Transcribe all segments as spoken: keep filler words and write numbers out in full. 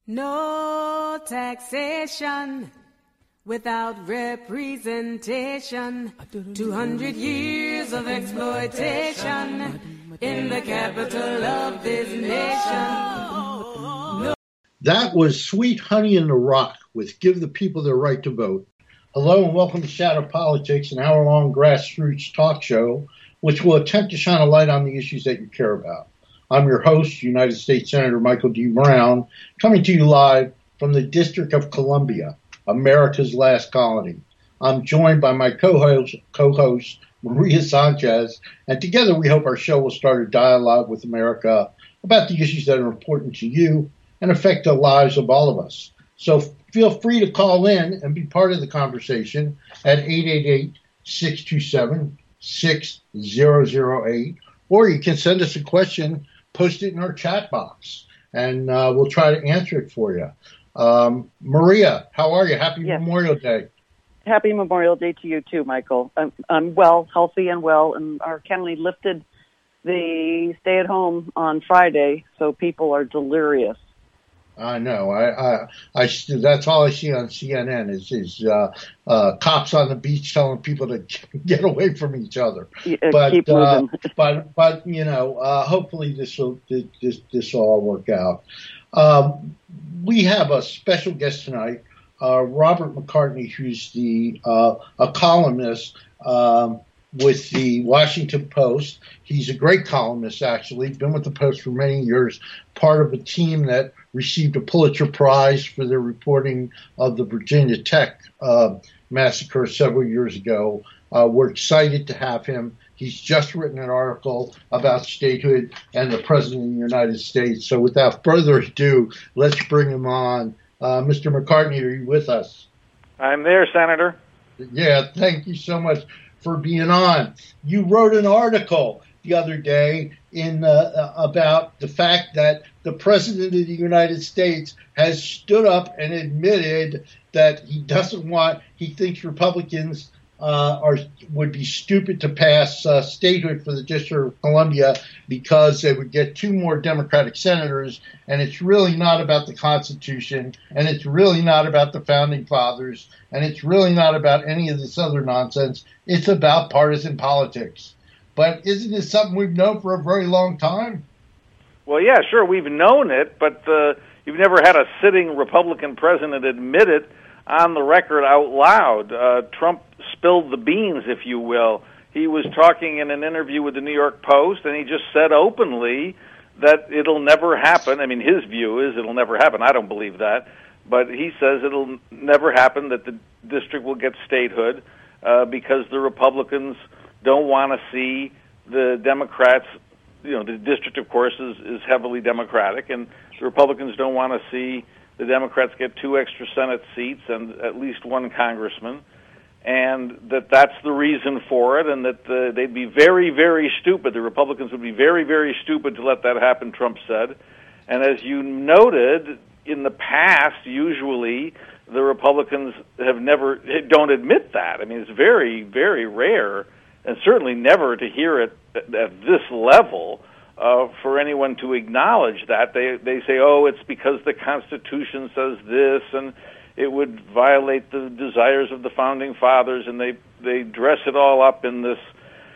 No taxation without representation. Two hundred years of exploitation in the capital of this nation. No. That was Sweet Honey in the Rock with Give the People Their Right to Vote. Hello and welcome to Shadow Politics, an hour-long grassroots talk show which will attempt to shine a light on the issues that you care about. I'm your host, United States Senator Michael D. Brown, coming to you live from the District of Columbia, America's last colony. I'm joined by my co-host, co-host Maria Sanchez, and together we hope our show will start a dialogue with America about the issues that are important to you and affect the lives of all of us. So feel free to call in and be part of the conversation at eight eight eight, six two seven, six zero zero eight, or you can send us a question, post it in our chat box, and uh, we'll try to answer it for you. Um, Maria, how are you? Happy yes. Memorial Day. Happy Memorial Day to you too, Michael. I'm, I'm well, healthy and well, and our county lifted the stay-at-home on Friday, so people are delirious. I know. I, I, I, that's all I see on C N N is, is uh, uh, cops on the beach telling people to get away from each other. Yeah, but, keep uh, moving. but, but, you know, uh, hopefully this will, this, this will all work out. Um, we have a special guest tonight, uh, Robert McCartney, who's the, uh, a columnist, um, with the Washington Post. He's a great columnist, actually, been with the Post for many years, part of a team that received a Pulitzer Prize for their reporting of the Virginia Tech uh, massacre several years ago. Uh, we're excited to have him. He's just written an article about statehood and the President of the United States. So without further ado, let's bring him on. Uh, Mister McCartney, are you with us? I'm there, Senator. Yeah, thank you so much for being on. You wrote an article the other day in uh, about the fact that the President of the United States has stood up and admitted that he doesn't want, he thinks Republicans uh, are would be stupid to pass uh, statehood for the District of Columbia because they would get two more Democratic senators, and it's really not about the Constitution, and it's really not about the Founding Fathers, and it's really not about any of this other nonsense. It's about partisan politics. But isn't this something we've known for a very long time? Well, yeah, sure, we've known it, but uh, you've never had a sitting Republican president admit it on the record out loud. Uh, Trump spilled the beans, if you will. He was talking in an interview with the New York Post, and he just said openly that it'll never happen. I mean, his view is it'll never happen. I don't believe that. But he says it'll never happen that the district will get statehood uh, because the Republicans don't want to see the Democrats, you know, the district, of course, is, is heavily Democratic, and the Republicans don't want to see the Democrats get two extra Senate seats and at least one congressman, and that that's the reason for it, and that uh, they'd be very, very stupid. The Republicans would be very, very stupid to let that happen, Trump said. And as you noted, in the past, usually the Republicans have never, don't admit that. I mean, it's very, very rare, and certainly never to hear it at, at this level, uh, for anyone to acknowledge that. They they say, oh, it's because the Constitution says this, and it would violate the desires of the Founding Fathers, and they, they dress it all up in this,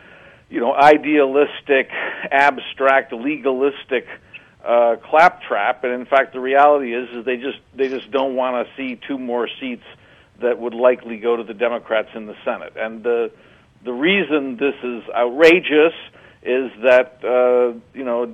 you know, idealistic, abstract, legalistic uh, claptrap. And in fact, the reality is, is they just they just don't want to see two more seats that would likely go to the Democrats in the Senate. And the the reason this is outrageous is that uh, you know,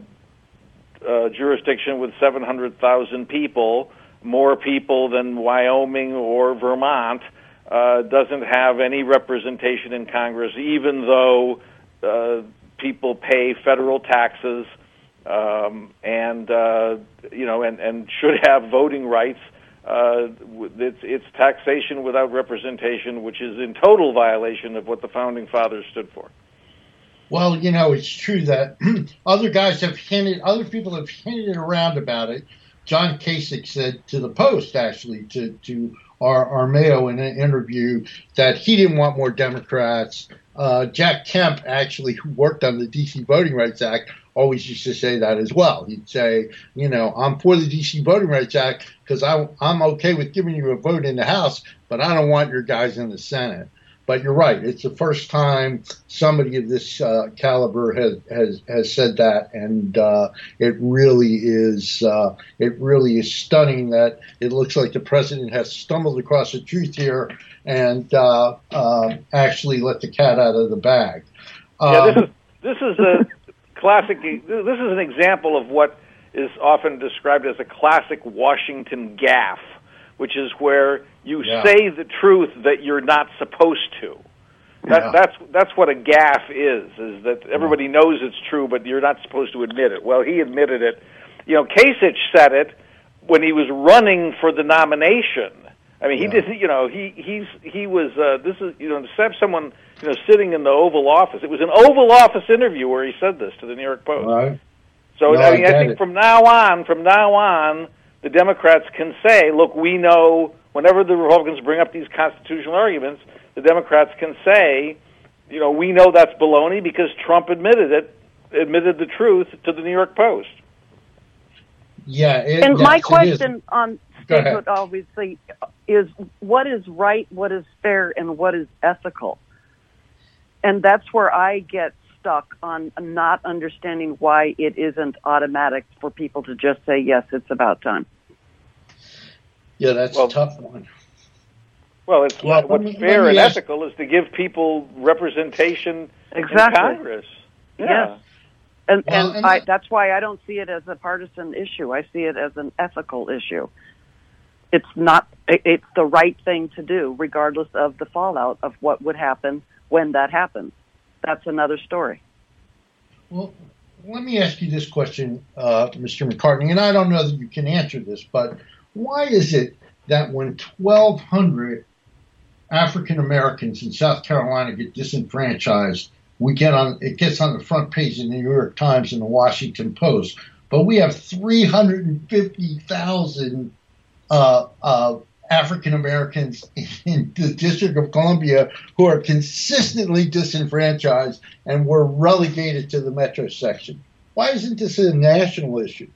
a jurisdiction with seven hundred thousand people, more people than Wyoming or Vermont, uh, doesn't have any representation in Congress, even though uh, people pay federal taxes um, and uh, you know and, and should have voting rights. Uh, it's, it's taxation without representation, which is in total violation of what the Founding Fathers stood for. Well, you know, it's true that other guys have hinted, other people have hinted around about it. John Kasich said to the Post, actually, to, to our, our Mayo in an interview, that he didn't want more Democrats. Uh, Jack Kemp, actually, who worked on the D C Voting Rights Act, always used to say that as well. He'd say, you know, I'm for the D C Voting Rights Act because I'm okay with giving you a vote in the House, but I don't want your guys in the Senate. But you're right. It's the first time somebody of this uh, caliber has, has has said that, and uh, it really is uh, it really is stunning that it looks like the president has stumbled across the truth here and uh, uh, actually let the cat out of the bag. Um, yeah, this is this is a classic. This is an example of what is often described as a classic Washington gaffe, which is where you yeah. say the truth that you're not supposed to. That, yeah. That's that's what a gaffe is, is that everybody yeah. knows it's true, but you're not supposed to admit it. Well, he admitted it. You know, Kasich said it when he was running for the nomination. I mean, he yeah. did. You know, he he's he was. Uh, this is you know, to have someone you know sitting in the Oval Office. It was an Oval Office interview where he said this to the New York Post. Right. So no, I mean, I, I think it. from now on, from now on. The Democrats can say, look, we know whenever the Republicans bring up these constitutional arguments, the Democrats can say, you know, we know that's baloney because Trump admitted it, admitted the truth to the New York Post. Yeah. It, and yes, my question on statehood, ahead. obviously, is what is right, what is fair, and what is ethical? And that's where I get stuck on not understanding why it isn't automatic for people to just say, yes, it's about time. Yeah, that's well, a tough one. Well, it's well, what's me, fair and ask, ethical is to give people representation exactly. in Congress. Yeah. Yes. And, well, and, and I, that, that's why I don't see it as a partisan issue. I see it as an ethical issue. It's not. It's the right thing to do, regardless of the fallout of what would happen when that happens. That's another story. Well, let me ask you this question, uh, Mister McCartney, and I don't know that you can answer this, but why is it that when twelve hundred African Americans in South Carolina get disenfranchised, we get on it gets on the front page of the New York Times and the Washington Post, but we have three hundred fifty thousand uh, uh, African Americans in the District of Columbia who are consistently disenfranchised and were relegated to the metro section? Why isn't this a national issue?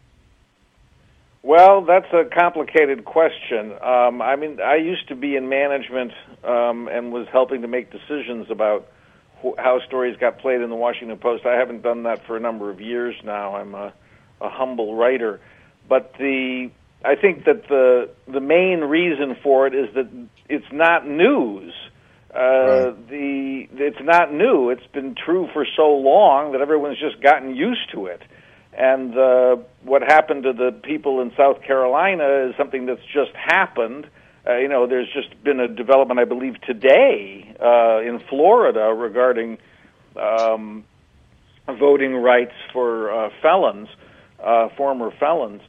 Well, that's a complicated question. Um, I mean, I used to be in management um, and was helping to make decisions about wh- how stories got played in the Washington Post. I haven't done that for a number of years now. I'm a, a humble writer. But the I think that the the main reason for it is that it's not news. Uh, right. The it's not new. It's been true for so long that everyone's just gotten used to it. And uh, what happened to the people in South Carolina is something that's just happened. Uh, you know, there's just been a development, I believe, today uh, in Florida regarding um, voting rights for uh, felons, uh, former felons.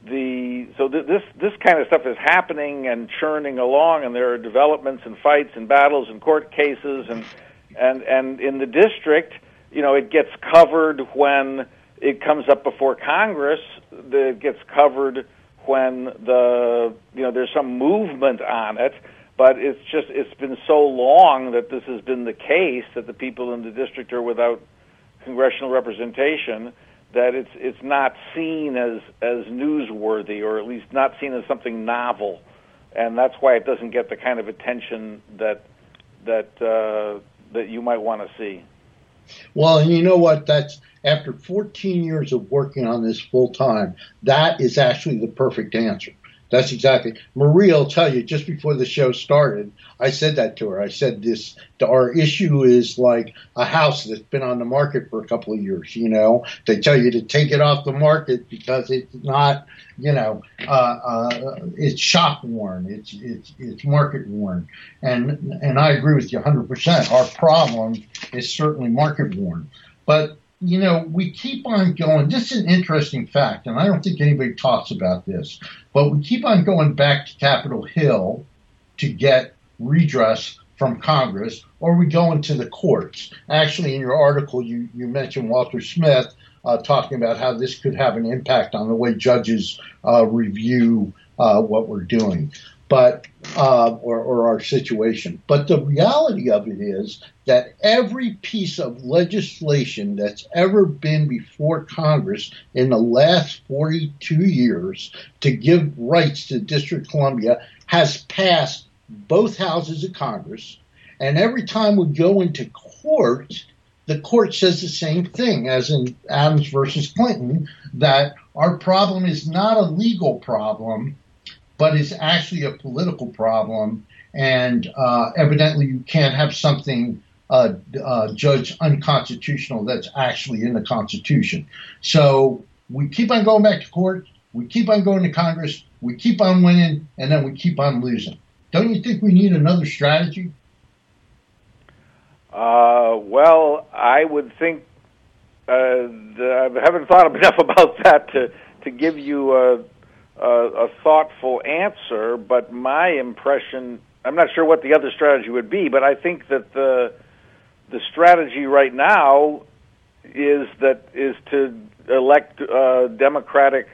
The so th- this this kind of stuff is happening and churning along, and there are developments and fights and battles and court cases, and and and in the district, you know, it gets covered when it comes up before Congress. It gets covered when the you know there's some movement on it, but it's just it's been so long that this has been the case that the people in the district are without congressional representation, that it's it's not seen as as newsworthy, or at least not seen as something novel, and that's why it doesn't get the kind of attention that that uh, that you might want to see. Well, and you know what? That's after fourteen years of working on this full time. That is actually the perfect answer. That's exactly. Maria will tell you just before the show started, I said that to her. I said this, our issue is like a house that's been on the market for a couple of years, you know. They tell you to take it off the market because it's not, you know, uh, uh, it's shop worn, it's, it's, it's market worn. And, and I agree with you one hundred percent. Our problem is certainly market worn. But, you know, we keep on going. This is an interesting fact, and I don't think anybody talks about this, but we keep on going back to Capitol Hill to get redress from Congress, or we go into the courts. Actually, in your article, you, you mentioned Walter Smith uh, talking about how this could have an impact on the way judges uh, review uh, what we're doing. but uh, or, or our situation. But the reality of it is that every piece of legislation that's ever been before Congress in the last forty-two years to give rights to the District of Columbia has passed both houses of Congress. And every time we go into court, the court says the same thing, as in Adams versus Clinton, that our problem is not a legal problem, but is actually a political problem. And uh, evidently you can't have something uh, uh, judged unconstitutional that's actually in the Constitution. So we keep on going back to court, we keep on going to Congress, we keep on winning, and then we keep on losing. Don't you think we need another strategy? Uh, well, I would think uh, I haven't thought enough about that to, to give you a, a, a thoughtful answer, but my impression, I'm not sure what the other strategy would be, but I think that the the strategy right now is that is to elect uh, Democratic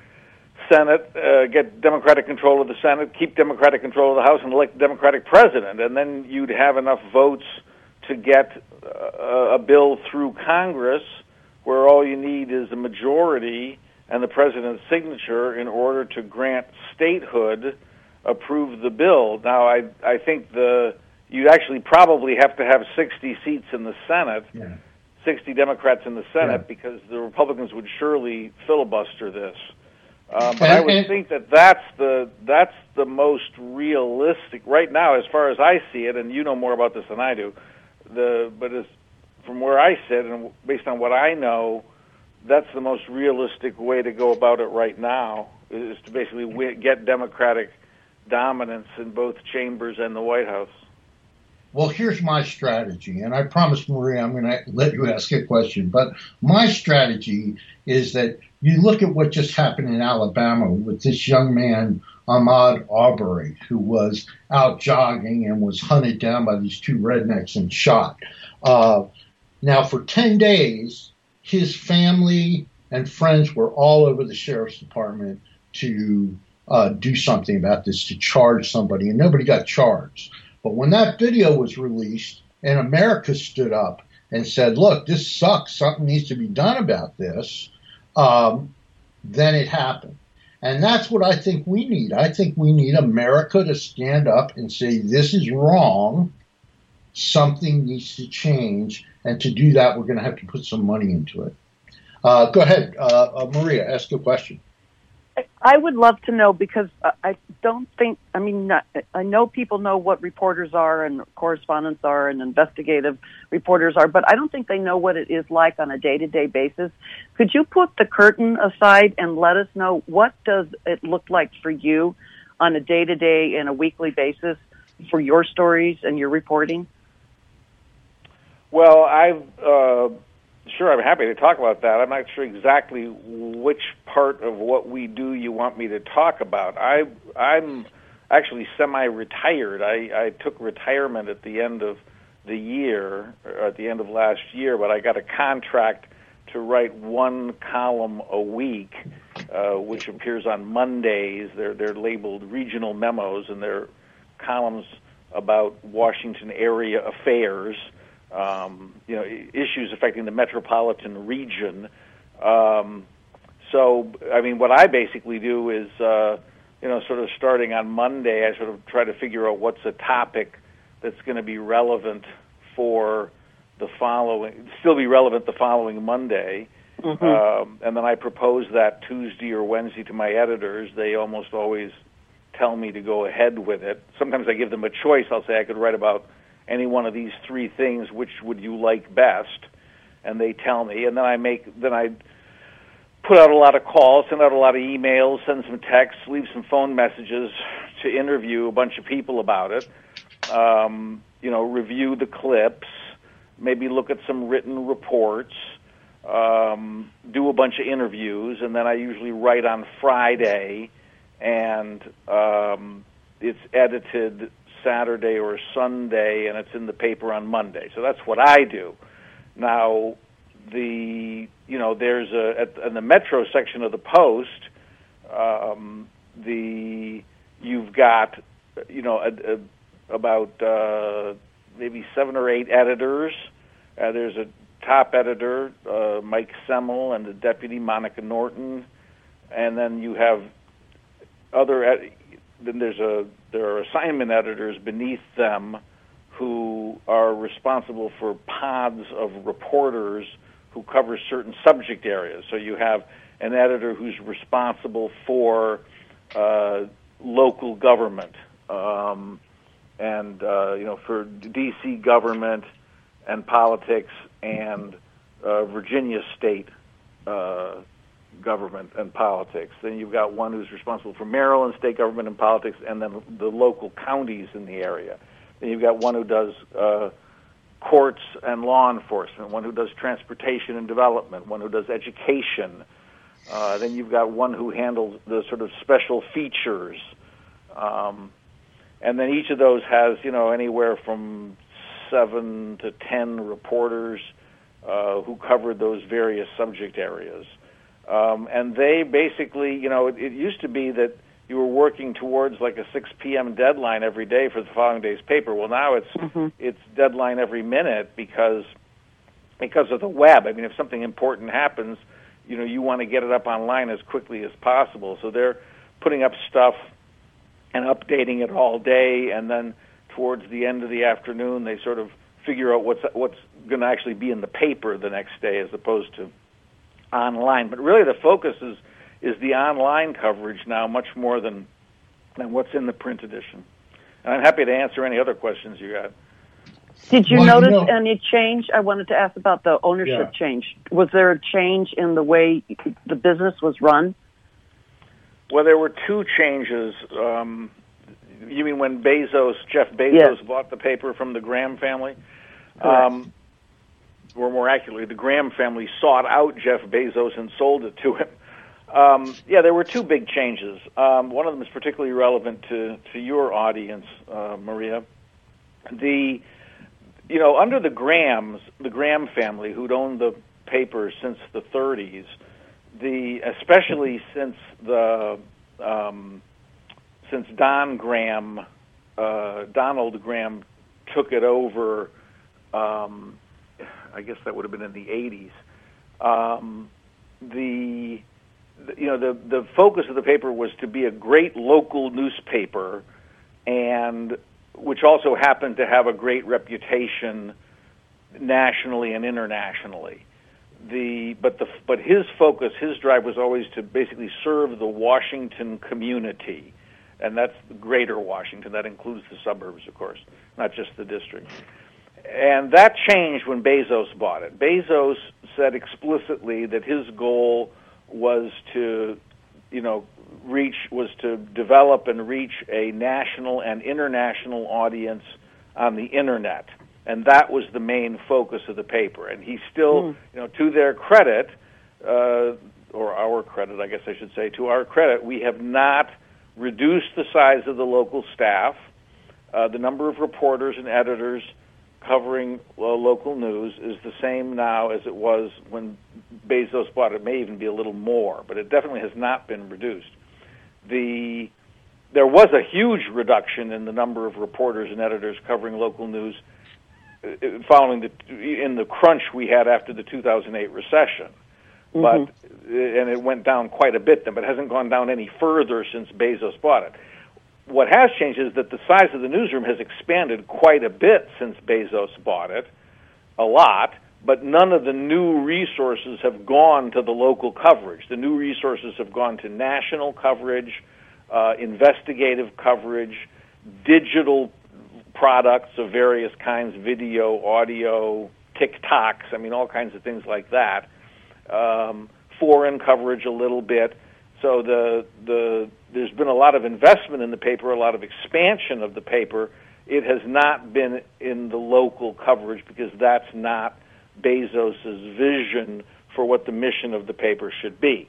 Senate, uh, get Democratic control of the Senate, keep Democratic control of the House, and elect a Democratic president, and then you'd have enough votes to get uh, a bill through Congress where all you need is a majority and the president's signature in order to grant statehood, approve the bill. Now, I I think the you'd actually probably have to have sixty seats in the Senate, yeah. sixty Democrats in the Senate, yeah. because the Republicans would surely filibuster this. Uh, but I would think that that's the that's the most realistic right now, as far as I see it. And you know more about this than I do. The but as from where I sit and based on what I know, that's the most realistic way to go about it right now, is to basically get Democratic dominance in both chambers and the White House. Well, here's my strategy, and I promise, Maria, I'm going to let you ask a question, but my strategy is that you look at what just happened in Alabama with this young man, Ahmaud Arbery, who was out jogging and was hunted down by these two rednecks and shot. Uh, now, for ten days, his family and friends were all over the sheriff's department to uh, do something about this, to charge somebody, and nobody got charged. But when that video was released and America stood up and said, look, this sucks, something needs to be done about this, um, then it happened. And that's what I think we need. I think we need America to stand up and say, this is wrong, something needs to change, and to do that, we're going to have to put some money into it. Uh, go ahead, uh, uh, Maria, ask a question. I would love to know, because I don't think, I mean, I know people know what reporters are and correspondents are and investigative reporters are, but I don't think they know what it is like on a day-to-day basis. Could you put the curtain aside and let us know, what does it look like for you on a day-to-day and a weekly basis for your stories and your reporting? Well, I've... Uh Sure, I'm happy to talk about that. I'm not sure exactly which part of what we do you want me to talk about. I, I'm actually semi-retired. I, I took retirement at the end of the year, or at the end of last year, but I got a contract to write one column a week, uh, which appears on Mondays. They're, they're labeled regional memos, and they're columns about Washington area affairs. Um, you know, issues affecting the metropolitan region. Um, so, I mean, what I basically do is, uh, you know, sort of starting on Monday, I sort of try to figure out what's a topic that's going to be relevant for the following, still be relevant the following Monday. Mm-hmm. Um, and then I propose that Tuesday or Wednesday to my editors. They almost always tell me to go ahead with it. Sometimes I give them a choice. I'll say I could write about any one of these three things, which would you like best? And they tell me, and then I make, then I put out a lot of calls, send out a lot of emails, send some texts, leave some phone messages to interview a bunch of people about it. Um, you know, review the clips, maybe look at some written reports, um, do a bunch of interviews, and then I usually write on Friday, and um, it's edited Saturday or Sunday, and it's in the paper on Monday. So that's what I do. Now, the you know, there's a at, in the Metro section of the Post, um, the you've you've got, you know, a, a, about uh, maybe seven or eight editors. Uh, there's a top editor, uh, Mike Semmel, and the deputy, Monica Norton, and then you have other. Ed- then there's a there are assignment editors beneath them who are responsible for pods of reporters who cover certain subject areas. So you have an editor who's responsible for uh, local government, um, and uh, you know, for D C government and politics, and uh, Virginia state uh, government and politics. Then you've got one who's responsible for Maryland state government and politics, and then the local counties in the area. Then you've got one who does uh, courts and law enforcement, one who does transportation and development, one who does education. Uh, then you've got one who handles the sort of special features. Um, and then each of those has, you know, anywhere from seven to ten reporters uh, who covered those various subject areas. Um, and they basically, you know, it, it used to be that you were working towards like a six p.m. deadline every day for the following day's paper. Well, now it's mm-hmm. it's deadline every minute because because of the web. I mean, if something important happens, you know, you want to get it up online as quickly as possible. So they're putting up stuff and updating it all day, and then towards the end of the afternoon, they sort of figure out what's what's going to actually be in the paper the next day, as opposed to online. But really, the focus is is the online coverage now, much more than than what's in the print edition. And I'm happy to answer any other questions you got. Did you well, notice you know, any change? I wanted to ask about the ownership yeah. change. Was there a change in the way the business was run? Well, there were two changes. Um, you mean when Bezos, Jeff Bezos, yes. bought the paper from the Graham family? Um, or more accurately, the Graham family sought out Jeff Bezos and sold it to him. Um, yeah, there were two big changes. Um, one of them is particularly relevant to, to your audience, uh, Maria. The, you know, under the Grahams, the Graham family, who'd owned the paper since the thirties, the especially since the um, since Don Graham, uh, Donald Graham took it over. Um, I guess that would have been in the eighties. Um, the you know the the focus of the paper was to be a great local newspaper, and which also happened to have a great reputation nationally and internationally. The but the but his focus, his drive was always to basically serve the Washington community, and that's the greater Washington. That includes the suburbs, of course, not just the district. And that changed when Bezos bought it. Bezos said explicitly that his goal was to, you know, reach was to develop and reach a national and international audience on the internet. And that was the main focus of the paper. And he still, mm. you know, to their credit, uh, or our credit, I guess I should say, to our credit, we have not reduced the size of the local staff. Uh, the number of reporters and editors covering uh, local news is the same now as it was when Bezos bought it. It may even be a little more, but it definitely has not been reduced. The there was a huge reduction in the number of reporters and editors covering local news following the in the crunch we had after the two thousand eight recession, mm-hmm. but and it went down quite a bit then, but it hasn't gone down any further since Bezos bought it. What has changed is that the size of the newsroom has expanded quite a bit since Bezos bought it, a lot, but none of the new resources have gone to the local coverage. The new resources have gone to national coverage, uh, investigative coverage, digital products of various kinds, video, audio, TikToks, I mean, all kinds of things like that. Um, foreign coverage a little bit. So the the there's been a lot of investment in the paper, a lot of expansion of the paper. It has not been in the local coverage because that's not Bezos's vision for what the mission of the paper should be.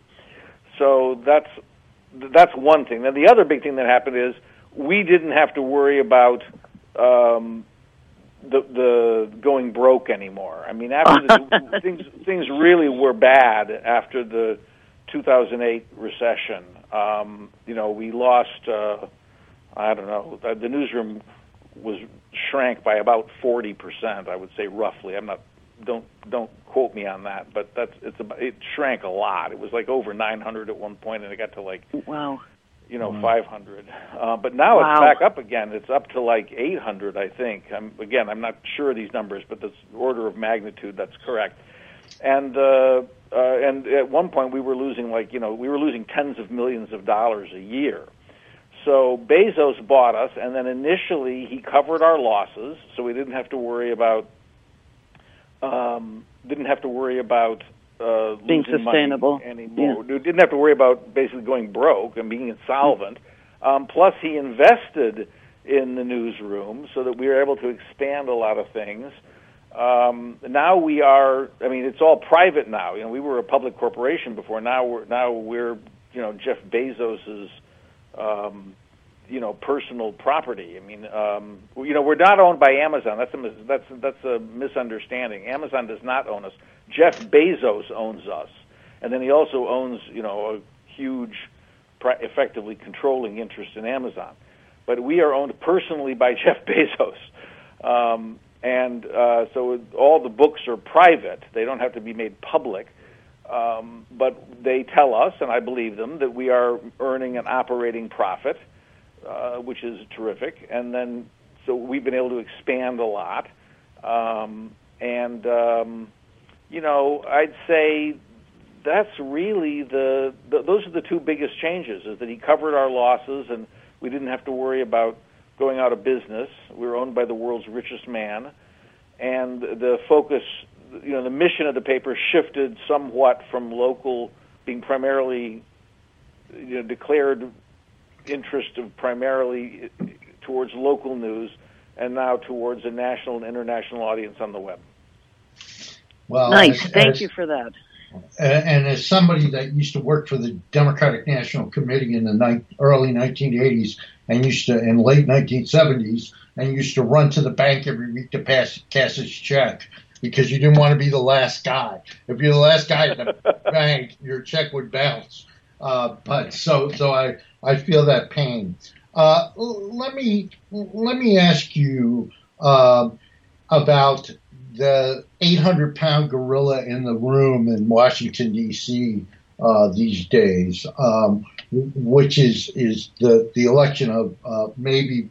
So that's that's one thing. Now the other big thing that happened is we didn't have to worry about um, the the going broke anymore. I mean, after the, things things really were bad after the two thousand eight recession. Um, you know, we lost uh, I don't know, the, the newsroom was shrank by about forty percent, I would say roughly. I'm not, don't don't quote me on that, but that's it's a, it shrank a lot. It was like over nine hundred at one point, and it got to like, wow, you know, wow. five hundred. Uh, but now wow. it's back up again. It's up to like eight hundred, I think. I'm, again, I'm not sure of these numbers, but the order of magnitude, that's correct. And uh, uh, and at one point we were losing like, you know, we were losing tens of millions of dollars a year. So Bezos bought us, and then initially he covered our losses, so we didn't have to worry about um, didn't have to worry about uh, being losing sustainable money anymore. Yeah. We didn't have to worry about basically going broke and being insolvent. Um, plus, he invested in the newsroom so that we were able to expand a lot of things. Um, now we are. I mean, it's all private now. You know, we were a public corporation before. Now we're now we're you know Jeff Bezos's. Um, you know, personal property. I mean, um, you know, we're not owned by Amazon. That's a mis- that's that's a misunderstanding. Amazon does not own us. Jeff Bezos owns us, and then he also owns, you know, a huge, effectively controlling interest in Amazon. But we are owned personally by Jeff Bezos, um, and uh, so all the books are private. They don't have to be made public. Um, but they tell us, and I believe them, that we are earning an operating profit, uh, which is terrific. And then, so we've been able to expand a lot. Um, and, um, you know, I'd say that's really the, the, those are the two biggest changes, is that he covered our losses and we didn't have to worry about going out of business. We were owned by the world's richest man. And the focus, you know, the mission of the paper shifted somewhat from local, being primarily, you know, declared interest of primarily towards local news, and now towards a national and international audience on the web. Well, nice. as, Thank as, you for that. And as somebody that used to work for the Democratic National Committee in the ni- early nineteen eighties and used to, in late nineteen seventies, and used to run to the bank every week to pass, cash his check, because you didn't want to be the last guy. If you're the last guy at the bank, your check would bounce. Uh, but so, so I, I feel that pain. Uh, let me, let me ask you, uh, about the eight hundred pound gorilla in the room in Washington, D C, uh, these days, um, which is, is the, the election of, uh, maybe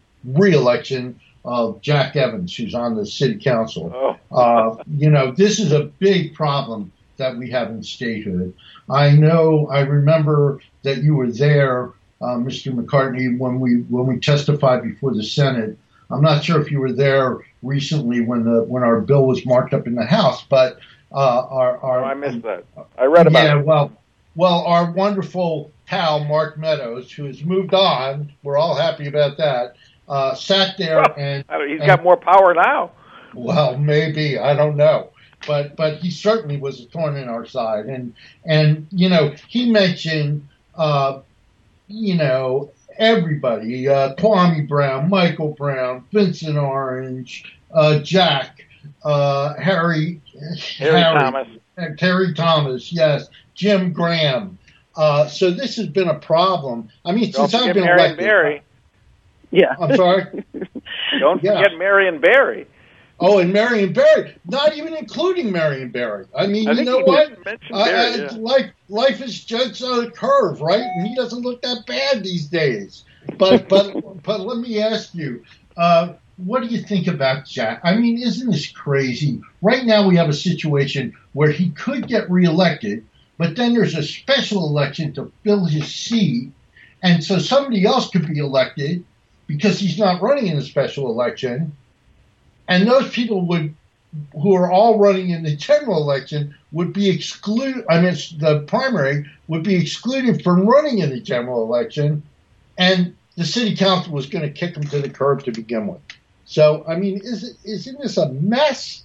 re-election of Jack Evans, who's on the city council. Oh. Uh, you know, this is a big problem that we have in statehood. I know, I remember that you were there, uh, Mister McCartney, when we, when we testified before the Senate. I'm not sure if you were there recently when the, when our bill was marked up in the House, but, uh, our, our, oh, I missed that. I read about yeah, it. well, well, our wonderful pal, Mark Meadows, who has moved on, we're all happy about that, uh, sat there well, and... He's and, got more power now. Well, maybe, I don't know. But but he certainly was a thorn in our side. And, and you know, he mentioned, uh, you know, everybody, uh, Kwame Brown, Michael Brown, Vincent Orange, uh, Jack, uh, Harry, Harry, Harry Thomas. Uh, Terry Thomas, yes, Jim Graham. Uh, so this has been a problem. I mean, Don't since I've been Marion elected. Barry. Yeah. I'm sorry? Don't yeah. forget Marion Barry. Oh, and Marion Barry, not even including Marion Barry. I mean, I you know he what? Barry, uh, yeah. Life, life is just a curve, right? And he doesn't look that bad these days. But, but, but let me ask you, uh, what do you think about Jack? I mean, isn't this crazy? Right now, we have a situation where he could get reelected, but then there's a special election to fill his seat, and so somebody else could be elected because he's not running in a special election. And those people would, who are all running in the general election, would be excluded. I mean, the primary would be excluded from running in the general election, and the city council was going to kick them to the curb to begin with. So, I mean, is it, isn't this a mess?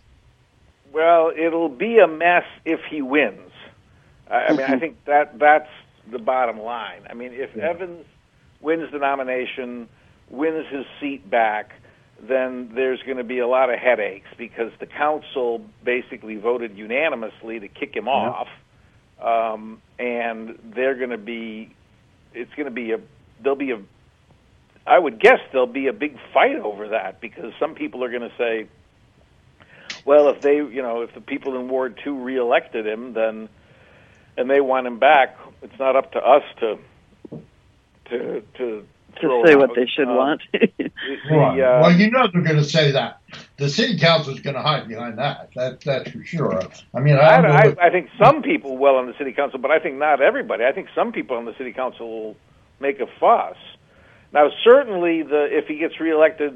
Well, it'll be a mess if he wins. I, I mean, I think that that's the bottom line. I mean, if yeah. Evans wins the nomination, wins his seat back, then there's going to be a lot of headaches because the council basically voted unanimously to kick him yeah. off, um, and they're going to be, it's going to be a, there'll be a I would guess there'll be a big fight over that, because some people are going to say, well, if they, you know, if the people in Ward two reelected him, then, and they want him back, it's not up to us to to to, to say what they should uh, want. the, right. uh, well, you know they're going to say that. The city council is going to hide behind that. That that's for sure. I mean, I, don't I, know I, what, I think some people will on the city council, but I think not everybody. I think some people on the city council will make a fuss. Now, certainly, the if he gets reelected,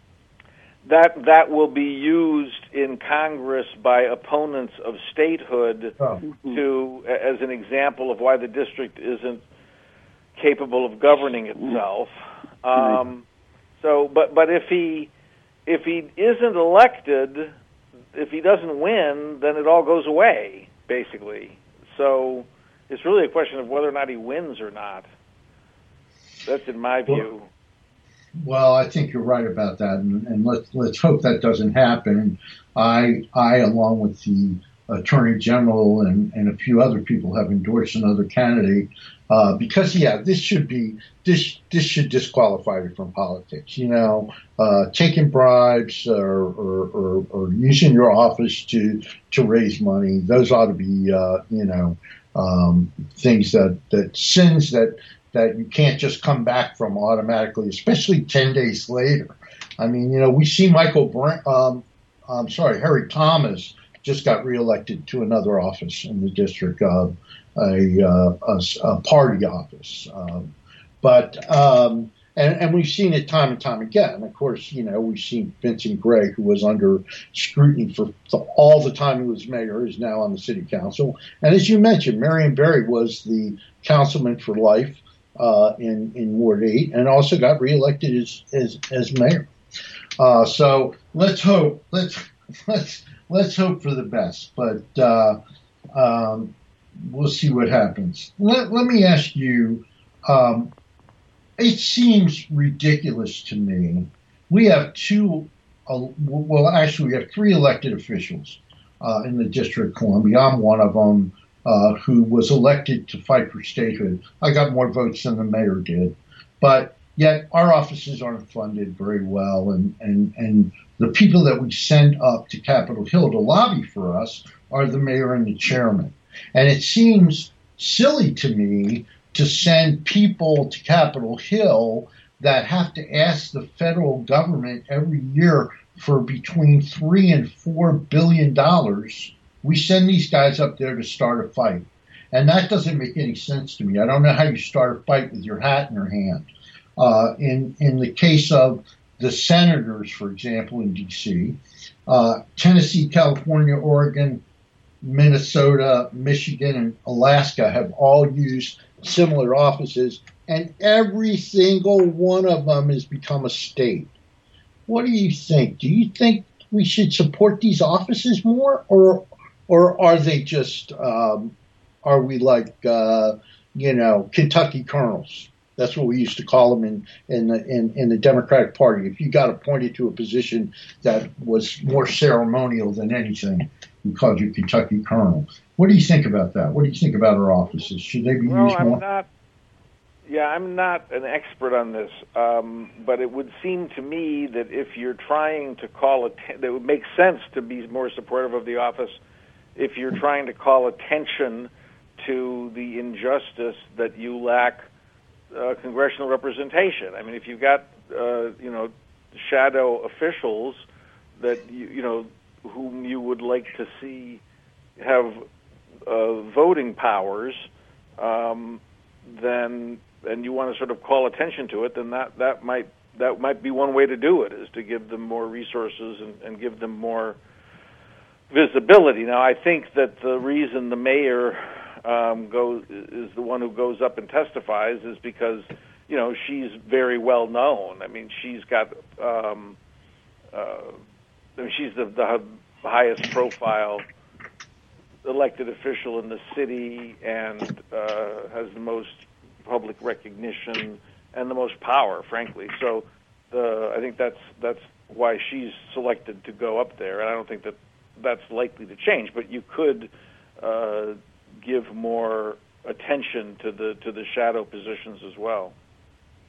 that that will be used in Congress by opponents of statehood oh. to as an example of why the district isn't capable of governing itself. Um, so, but but if he if he isn't elected, if he doesn't win, then it all goes away, basically. So it's really a question of whether or not he wins or not. That's in my view. Well, I think you're right about that, and, and let's let's hope that doesn't happen. I, I, along with the Attorney General and, and a few other people, have endorsed another candidate uh, because, yeah, this should be this this should disqualify you from politics. You know, uh, taking bribes or, or, or, or using your office to to raise money; those ought to be, uh, you know, um, things that that sins that. that you can't just come back from automatically, especially ten days later. I mean, you know, we see Michael Brent, um, I'm sorry, Harry Thomas just got reelected to another office in the district, uh, a, uh, a, a party office. Um, but, um, and, and we've seen it time and time again. Of course, you know, we've seen Vincent Gray, who was under scrutiny for the, all the time he was mayor, is now on the city council. And as you mentioned, Marion Barry was the councilman for life. Uh, in, in Ward eight, and also got reelected as as, as mayor. Uh, so let's hope let's let's let's hope for the best, but uh, um, we'll see what happens. Let, let me ask you. Um, it seems ridiculous to me. We have two. Uh, well, actually, we have three elected officials uh, in the District of Columbia. I'm one of them. Uh, who was elected to fight for statehood. I got more votes than the mayor did. But yet our offices aren't funded very well, and, and, and the people that we send up to Capitol Hill to lobby for us are the mayor and the chairman. And it seems silly to me to send people to Capitol Hill that have to ask the federal government every year for between three and four billion dollars. We send these guys up there to start a fight. And that doesn't make any sense to me. I don't know how you start a fight with your hat in your hand. Uh, in, in the case of the senators, for example, in D C, uh, Tennessee, California, Oregon, Minnesota, Michigan, and Alaska have all used similar offices, and every single one of them has become a state. What do you think? Do you think we should support these offices more, or Or are they just, um, are we like, uh, you know, Kentucky colonels? That's what we used to call them in, in, the, in, in the Democratic Party. If you got appointed to a position that was more ceremonial than anything, we called you Kentucky colonel. What do you think about that? What do you think about our offices? Should they be well, used I'm more? Not, yeah, I'm not an expert on this, um, but it would seem to me that if you're trying to call it, that it would make sense to be more supportive of the office if you're trying to call attention to the injustice that you lack uh, congressional representation. I mean, if you've got, uh, you know, shadow officials that, you, you know, whom you would like to see have uh, voting powers, um, then, and you want to sort of call attention to it, then that, that might that might be one way to do it, is to give them more resources and, and give them more visibility. Now, I think that the reason the mayor um, goes is the one who goes up and testifies is because, you know, she's very well known. I mean, she's got, um, uh, I mean, she's the, the highest profile elected official in the city and uh, has the most public recognition and the most power, frankly. So, the, I think that's that's why she's selected to go up there, and I don't think that that's likely to change, but you could uh, give more attention to the to the shadow positions as well.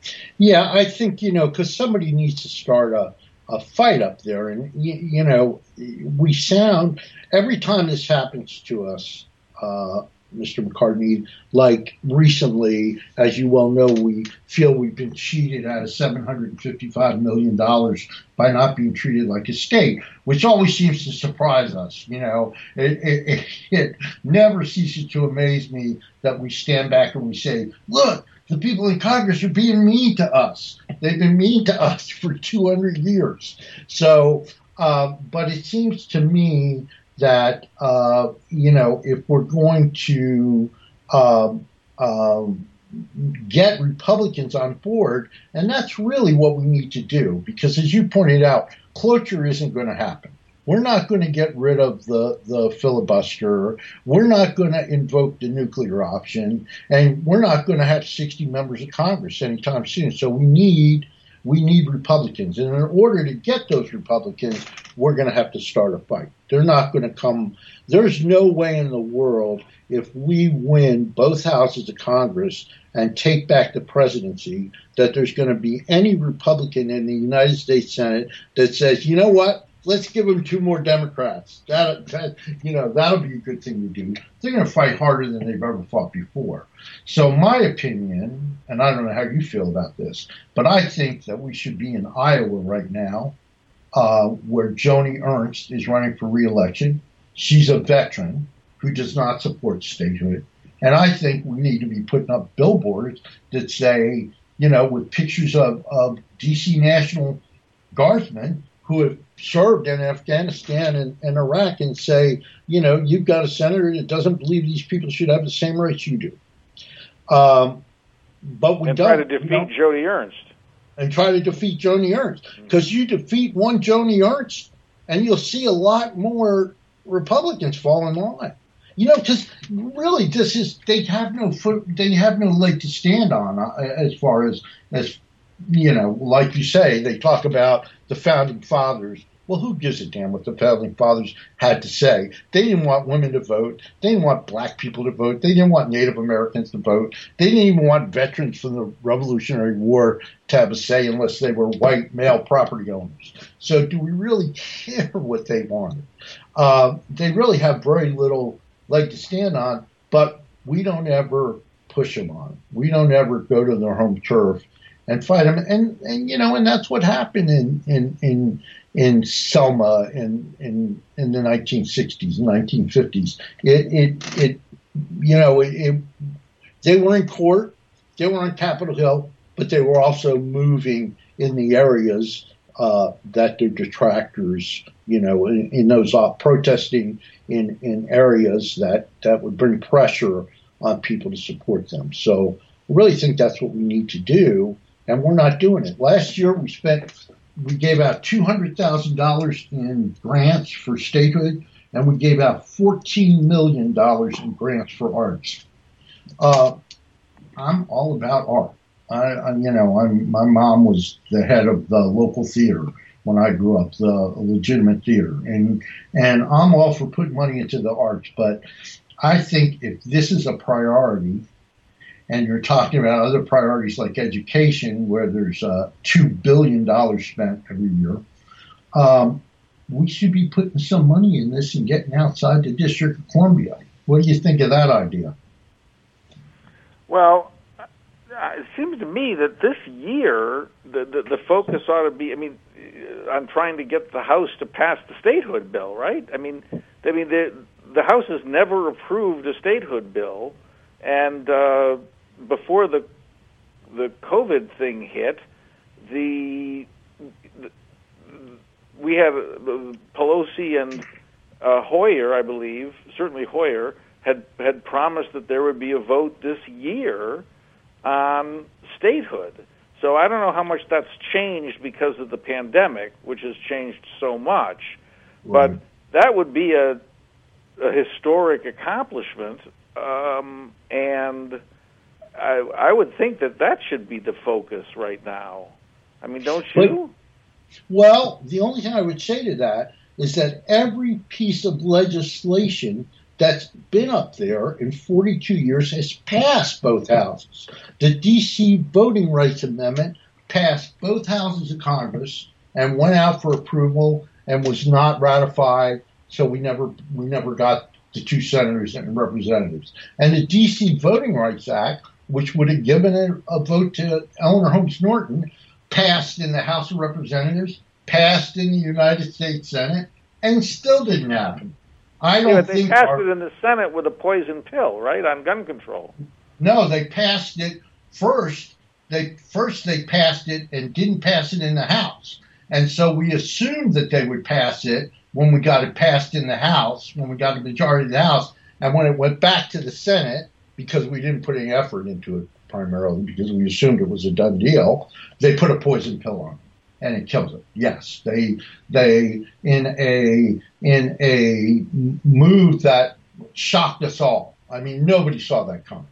Yeah, I think, you know, because somebody needs to start a, a fight up there. And, you, you know, we sound, every time this happens to us, uh, Mister McCartney, like recently, as you well know, we feel we've been cheated out of seven hundred fifty-five million dollars by not being treated like a state, which always seems to surprise us. You know, it, it, it, it never ceases to amaze me that we stand back and we say, look, the people in Congress are being mean to us. They've been mean to us for two hundred years. So, uh, but it seems to me that, uh, you know, if we're going to um, um, get Republicans on board, and that's really what we need to do, because as you pointed out, cloture isn't going to happen. We're not going to get rid of the, the filibuster. We're not going to invoke the nuclear option, and we're not going to have sixty members of Congress anytime soon. So we need we need Republicans, and in order to get those Republicans, we're going to have to start a fight. They're not going to come. There's no way in the world, if we win both houses of Congress and take back the presidency, that there's going to be any Republican in the United States Senate that says, you know what? Let's give them two more Democrats. That, that, you know, that'll be a good thing to do. They're going to fight harder than they've ever fought before. So my opinion, and I don't know how you feel about this, but I think that we should be in Iowa right now, uh, where Joni Ernst is running for re-election. She's a veteran who does not support statehood. And I think we need to be putting up billboards that say, you know, with pictures of, of D C National Guardsmen who have served in Afghanistan and, and Iraq, and say, you know, you've got a senator that doesn't believe these people should have the same rights you do. Um, but we and don't. try to defeat Joni Ernst. And try to defeat Joni Ernst. Because mm-hmm. you defeat one Joni Ernst, and you'll see a lot more Republicans fall in line. You know, because really, this is they have no foot, they have no leg to stand on uh, as far as as you know, like you say, they talk about the founding fathers. Well, who gives a damn what the founding fathers had to say? They didn't want women to vote. They didn't want black people to vote. They didn't want Native Americans to vote. They didn't even want veterans from the Revolutionary War to have a say unless they were white male property owners. So do we really care what they wanted? Uh, they really have very little leg to stand on, but we don't ever push them on. We don't ever go to their home turf and fight them. And, and you know, and that's what happened in, in, in, in Selma in, in, in the nineteen sixties and nineteen fifties. It, it, it, you know, it, it, they were in court, they were on Capitol Hill, but they were also moving in the areas, uh, that their detractors, you know, in, in those, uh, protesting in, in areas that, that would bring pressure on people to support them. So I really think that's what we need to do. And we're not doing it. Last year, we spent, we gave out two hundred thousand dollars in grants for statehood, and we gave out fourteen million dollars in grants for arts. Uh, I'm all about art. I, I you know, I'm, my mom was the head of the local theater when I grew up, the legitimate theater, and and I'm all for putting money into the arts. But I think if this is a priority, and you're talking about other priorities like education, where there's uh, two billion dollars spent every year, um, we should be putting some money in this and getting outside the District of Columbia. What do you think of that idea? Well, it seems to me that this year the, the, the focus ought to be, I mean, on trying to get the House to pass the statehood bill, right? I mean, I mean the, the House has never approved a statehood bill, and uh, before the the COVID thing hit, the, the we had uh, Pelosi and uh, Hoyer, I believe, certainly Hoyer, had had promised that there would be a vote this year on statehood. So I don't know how much that's changed because of the pandemic, which has changed so much. Right. But that would be a, a historic accomplishment, um, and I, I would think that that should be the focus right now. I mean, don't you? Well, the only thing I would say to that is that every piece of legislation that's been up there in forty-two years has passed both houses. The D C Voting Rights Amendment passed both houses of Congress and went out for approval and was not ratified, so we never we never got the two senators and representatives. And the D C Voting Rights Act, which would have given a, a vote to Eleanor Holmes Norton, passed in the House of Representatives, passed in the United States Senate, and still didn't happen. I don't yeah, but they think passed our, it in the Senate with a poison pill, right, on gun control. No, they passed it first. They first they passed it and didn't pass it in the House. And so we assumed that they would pass it when we got it passed in the House, when we got the majority of the House. And when it went back to the Senate, because we didn't put any effort into it primarily because we assumed it was a done deal, they put a poison pill on it. And it kills it. Yes, they they in a in a move that shocked us all. I mean, nobody saw that coming.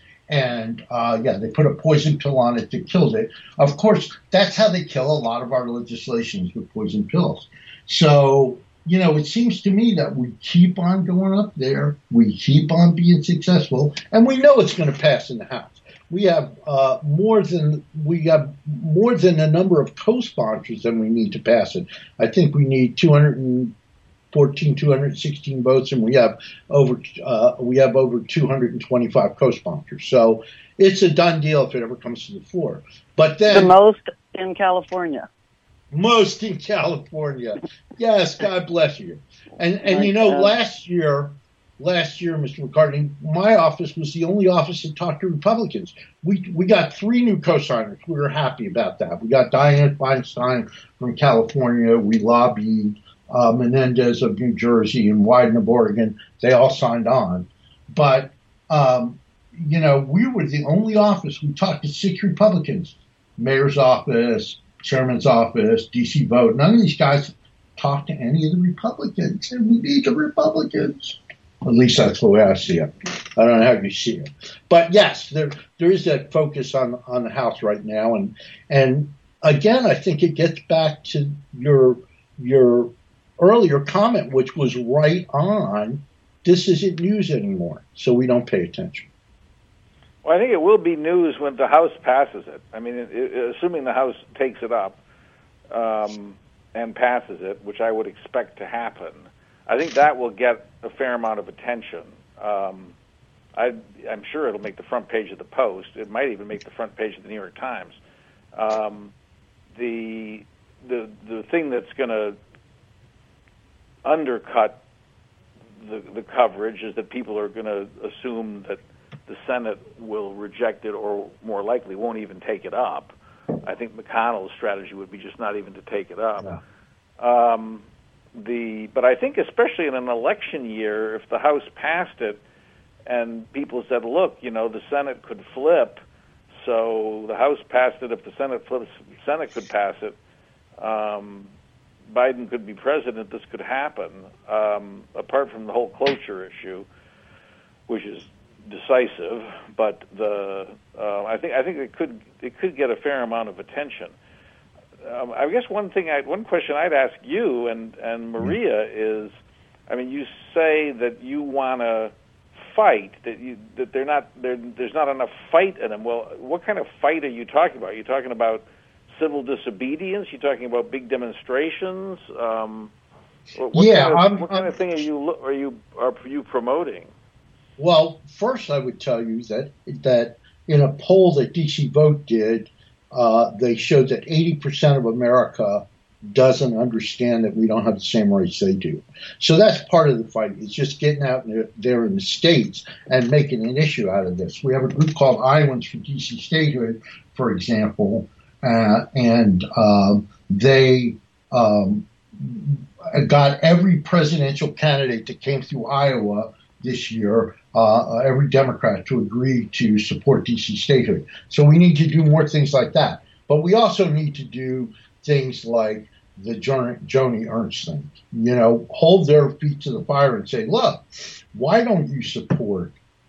And uh, yeah, they put a poison pill on it that killed it. Of course, that's how they kill a lot of our legislations, with poison pills. So you know, it seems to me that we keep on going up there, we keep on being successful, and we know it's going to pass in the House. We have uh, more than we have more than a number of co-sponsors than we need to pass it. I think we need two hundred fourteen, two hundred sixteen votes, and we have over uh, we have over two hundred twenty-five co-sponsors. So it's a done deal if it ever comes to the floor. But then the most in California. Most in California. Yes, God bless you. And and you know, last year. Last year, Mister McCartney, my office was the only office that talked to Republicans. We we got three new co-signers. We were happy about that. We got Dianne Feinstein from California. We lobbied uh, Menendez of New Jersey and Wyden of Oregon. They all signed on. But, um, you know, we were the only office. We talked to six Republicans, mayor's office, chairman's office, D C Vote. None of these guys talked to any of the Republicans, and we need the Republicans. At least that's the way I see it. I don't know how you see it. But yes, there there is that focus on, on the House right now. And and again, I think it gets back to your your earlier comment, which was right on. This isn't news anymore, so we don't pay attention. Well, I think it will be news when the House passes it. I mean, it, it, assuming the House takes it up um, and passes it, which I would expect to happen, I think that will get a fair amount of attention. Um, I, I'm sure it'll make the front page of the Post. It might even make the front page of the New York Times. Um, the the the thing that's going to undercut the the coverage is that people are going to assume that the Senate will reject it, or more likely won't even take it up. I think McConnell's strategy would be just not even to take it up. Yeah. Um, The, but I think especially in an election year, if the House passed it and people said, look, you know, the Senate could flip, so the House passed it, if the Senate flips, the Senate could pass it, um, Biden could be president, this could happen, um, apart from the whole cloture issue, which is decisive, but the uh, I think I think it could it could get a fair amount of attention. Um, I guess one thing, I, one question I'd ask you and, and Maria is, I mean, you say that you want to fight, that you that they're not there. There's not enough fight in them. Well, what kind of fight are you talking about? Are you talking about civil disobedience? Are you talking about big demonstrations? Um, what yeah, kind of, I'm, what kind I'm, of thing are you are you are you promoting? Well, first I would tell you that that in a poll that D C Vote did. Uh, they showed that eighty percent of America doesn't understand that we don't have the same rights they do. So that's part of the fight. It's just getting out there in the states and making an issue out of this. We have a group called Iowans for D C Statehood, for example, uh, and um, they um, got every presidential candidate that came through Iowa this year, uh, every Democrat to agree to support D C statehood. So we need to do more things like that. But we also need to do things like the Joni Ernst thing. You know, hold their feet to the fire and say, look, why don't you support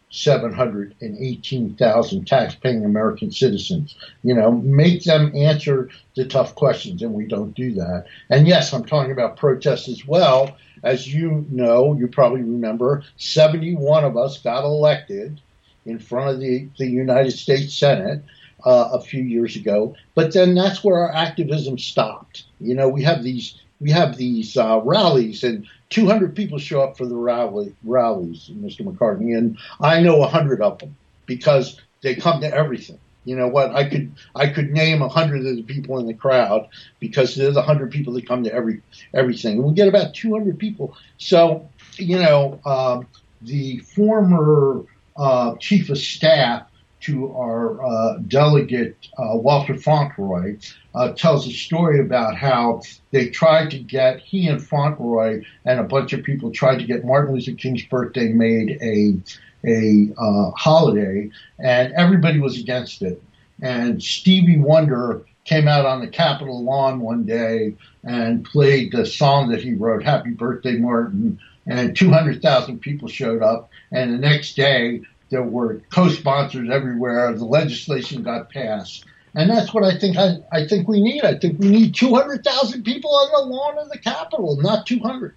seven hundred eighteen thousand tax-paying American citizens. You know, make them answer the tough questions, and we don't do that. And yes, I'm talking about protests as well. As you know, you probably remember, seventy-one of us got elected in front of the, the United States Senate uh, a few years ago. But then that's where our activism stopped. You know, we have these we have these uh, rallies, and two hundred people show up for the rally, rallies, Mister McCartney, and I know one hundred of them because they come to everything. You know what? I could I could name one hundred of the people in the crowd because there's one hundred people that come to every everything. And we get about two hundred people. So, you know, um, the former uh, chief of staff to our uh, delegate, uh, Walter Fauntleroy, uh, tells a story about how they tried to get, he and Fauntleroy and a bunch of people tried to get Martin Luther King's birthday made a a uh, holiday, and everybody was against it. And Stevie Wonder came out on the Capitol lawn one day and played the song that he wrote, Happy Birthday, Martin, and two hundred thousand people showed up. And the next day, there were co-sponsors everywhere. The legislation got passed. And that's what I think I, I think we need. I think we need two hundred thousand people on the lawn of the Capitol, not two hundred.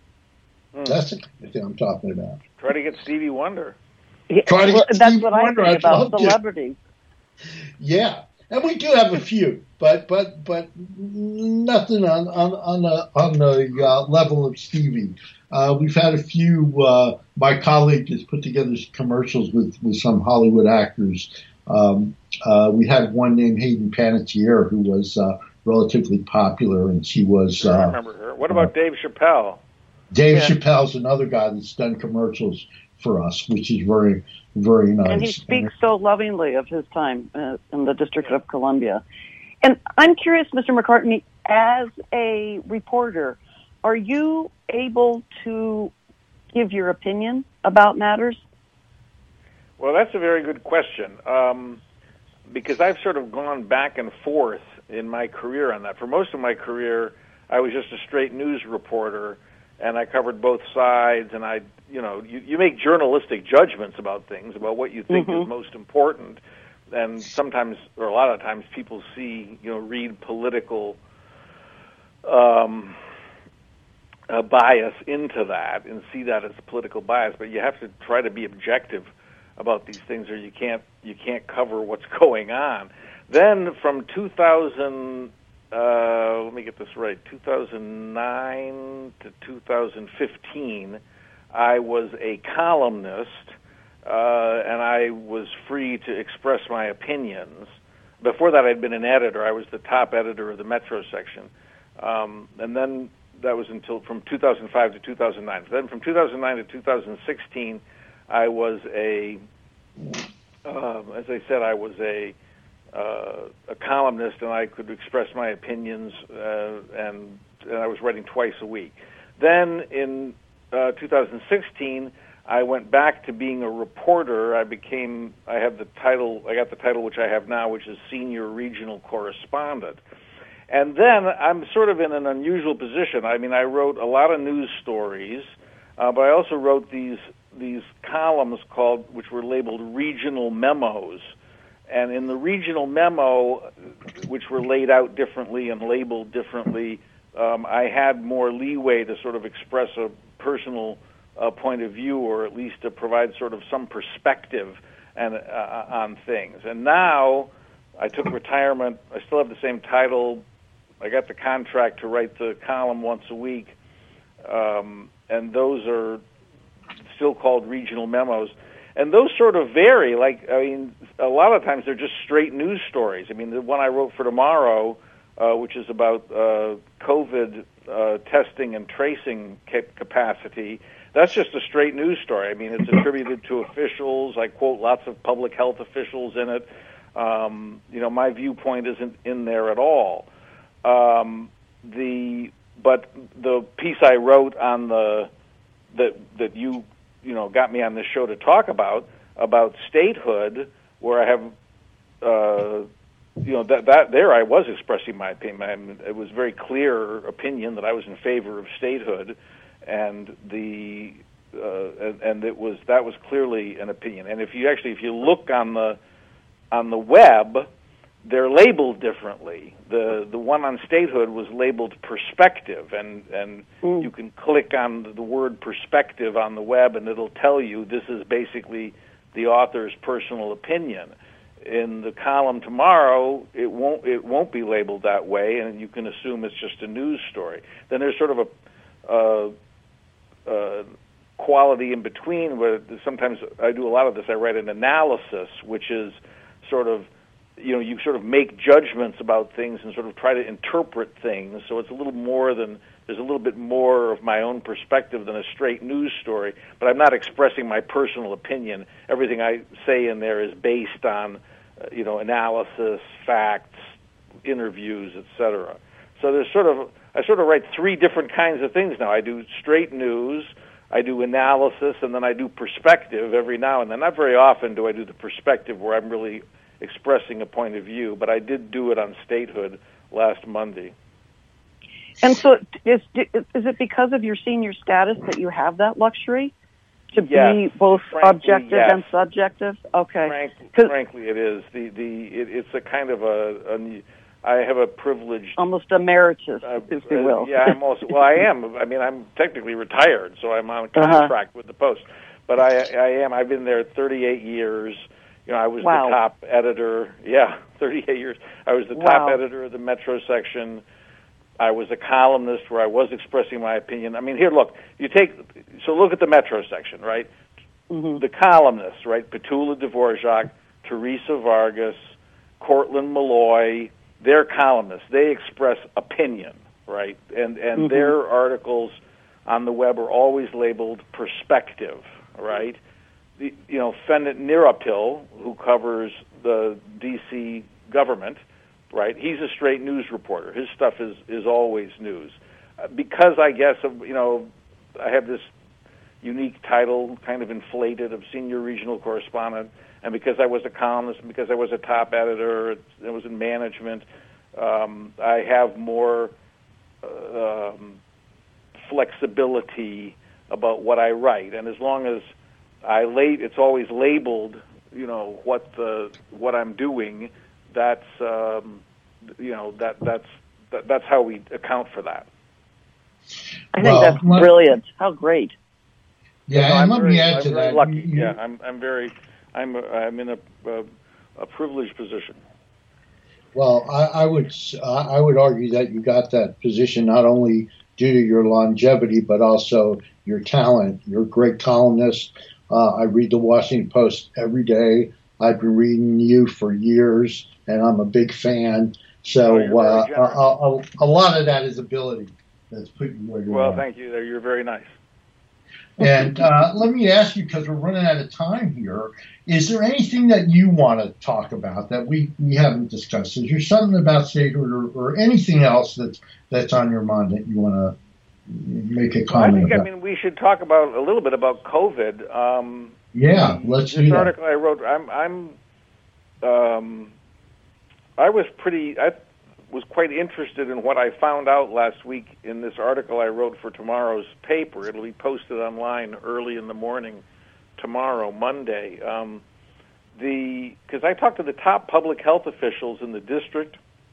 Mm. That's the kind of thing I'm talking about. Try to get Stevie Wonder. Yeah, Try to well, get that's Stevie what Wonder. I say I'd about love celebrities. To. Yeah, and we do have a few, but but but nothing on on on the on the uh, level of Stevie. Uh, we've had a few. Uh, my colleague has put together commercials with with some Hollywood actors. Um, uh, we had one named Hayden Panettiere who was uh, relatively popular, and she was. I uh, remember her. What about uh, Dave Chappelle? Dave yeah. Chappelle's another guy that's done commercials for us, which is very, very nice. And he speaks so lovingly of his time uh, in the District of Columbia. And I'm curious, Mister McCartney, as a reporter, are you able to give your opinion about matters? Well, that's a very good question, um, because I've sort of gone back and forth in my career on that. For most of my career, I was just a straight news reporter, and I covered both sides, and I, you know, you, you make journalistic judgments about things, about what you think mm-hmm. is most important, and sometimes, or a lot of times, people see, you know, read political um, uh, bias into that and see that as a political bias, but you have to try to be objective about these things, or you can't you can't cover what's going on. Then from two thousand, uh, let me get this right, two thousand nine to two thousand fifteen, I was a columnist, uh, and I was free to express my opinions. Before that, I'd been an editor. I was the top editor of the Metro section, um, and then that was until from two thousand five to two thousand nine. Then from two thousand nine to two thousand sixteen, I was a, uh, as I said, I was a uh, a columnist, and I could express my opinions, uh, and, and I was writing twice a week. Then in uh, two thousand sixteen, I went back to being a reporter. I became, I had the title, I got the title which I have now, which is Senior Regional Correspondent. And then I'm sort of in an unusual position. I mean, I wrote a lot of news stories, uh, but I also wrote these these columns called, which were labeled regional memos. And in the regional memo, which were laid out differently and labeled differently, um, I had more leeway to sort of express a personal uh, point of view, or at least to provide sort of some perspective and uh, on things. And now I took retirement. I still have the same title. I got the contract to write the column once a week, um, and those are still called regional memos. And those sort of vary. Like, I mean, a lot of times they're just straight news stories. I mean, the one I wrote for tomorrow, uh, which is about uh, COVID uh, testing and tracing cap- capacity, that's just a straight news story. I mean, it's attributed to officials. I quote lots of public health officials in it. Um, you know, my viewpoint isn't in there at all. Um, the but the piece I wrote on the that that you you know got me on this show to talk about about statehood, where I have uh, you know that that there I was expressing my opinion. I mean, it was very clear opinion that I was in favor of statehood, and the uh, and, and it was that was clearly an opinion. And if you actually if you look on the on the web, they're labeled differently. The the one on statehood was labeled perspective, and and mm. you can click on the word perspective on the web, and it'll tell you this is basically the author's personal opinion. In the column tomorrow, it won't it won't be labeled that way, and you can assume it's just a news story. Then there's sort of a uh, uh, quality in between where sometimes I do a lot of this. I write an analysis, which is sort of, you know, you sort of make judgments about things and sort of try to interpret things. So it's a little more than, there's a little bit more of my own perspective than a straight news story, but I'm not expressing my personal opinion. Everything I say in there is based on, uh, you know, analysis, facts, interviews, et cetera. So there's sort of, I sort of write three different kinds of things now. I do straight news, I do analysis, and then I do perspective every now and then. Not very often do I do the perspective where I'm really expressing a point of view, but I did do it on statehood last Monday. And so is, is it because of your senior status that you have that luxury to yes. be both Frankly, objective yes. and subjective? Okay. Frank, frankly, it is. The, the, it, it's a kind of a, a, I have a privileged... Almost emeritus, uh, if you will. Uh, yeah, I'm also, well, I am. I mean, I'm technically retired, so I'm on contract uh-huh. with the Post. But I, I am. I've been there thirty-eight years. You know, I was wow. the top editor. Yeah, thirty-eight years. I was the wow. top editor of the Metro section. I was a columnist where I was expressing my opinion. I mean, here, look. You take so look at the Metro section, right? Mm-hmm. The columnists, right? Petula Dvorak, Teresa Vargas, Cortland Malloy. They're columnists. They express opinion, right? And and mm-hmm. their articles on the web are always labeled perspective, right? The, you know, Fennet Nirapil, who covers the D C government, right? He's a straight news reporter. His stuff is, is always news. Uh, because I guess, of, you know, I have this unique title, kind of inflated, of senior regional correspondent, and because I was a columnist, and because I was a top editor, I was in management, um, I have more uh, um, flexibility about what I write. And as long as I late, it's always labeled, you know, what the what I'm doing. That's um, you know that that's that, that's how we account for that. I think well, that's let, brilliant. How great! Yeah, you know, and I'm let very, me add I'm to very that. Lucky. You, yeah, I'm I'm very I'm I'm in a a, a privileged position. Well, I, I would I would argue that you got that position not only due to your longevity, but also your talent. You're a great columnist. Uh, I read the Washington Post every day. I've been reading you for years, and I'm a big fan. So oh, uh, a, a, a lot of that is ability that's put you where you well, are. Well, thank you. You're very nice. And uh, let me ask you, because we're running out of time here, is there anything that you want to talk about that we, we haven't discussed? Is there something about statehood or, or anything else that's that's on your mind that you want to make a comment well, I think, about? I mean, we should talk about a little bit about COVID. Um, yeah, let's this do that. article I wrote, I'm, I'm, um, I was pretty, I was quite interested in what I found out last week in this article I wrote for tomorrow's paper. It'll be posted online early in the morning tomorrow, Monday. Um, the because I talked to the top public health officials in the district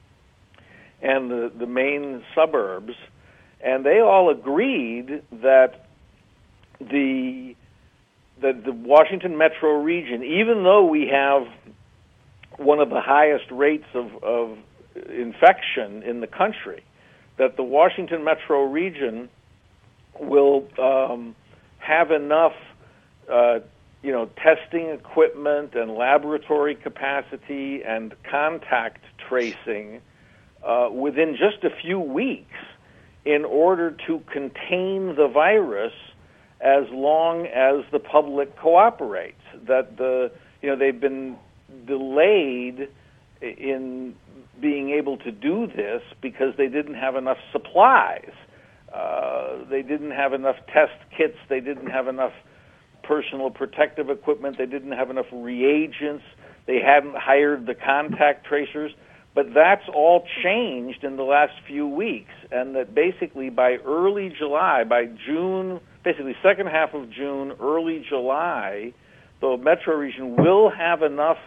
and the, the main suburbs, and they all agreed that the that the Washington metro region, even though we have one of the highest rates of, of infection in the country, that the Washington metro region will um, have enough, uh, you know, testing equipment and laboratory capacity and contact tracing uh, within just a few weeks in order to contain the virus as long as the public cooperates. That the, you know, they've been delayed in being able to do this because they didn't have enough supplies. Uh, they didn't have enough test kits. They didn't have enough personal protective equipment. They didn't have enough reagents. They hadn't hired the contact tracers. But that's all changed in the last few weeks, and that basically by early July, by June basically second half of June, early July, the metro region will have enough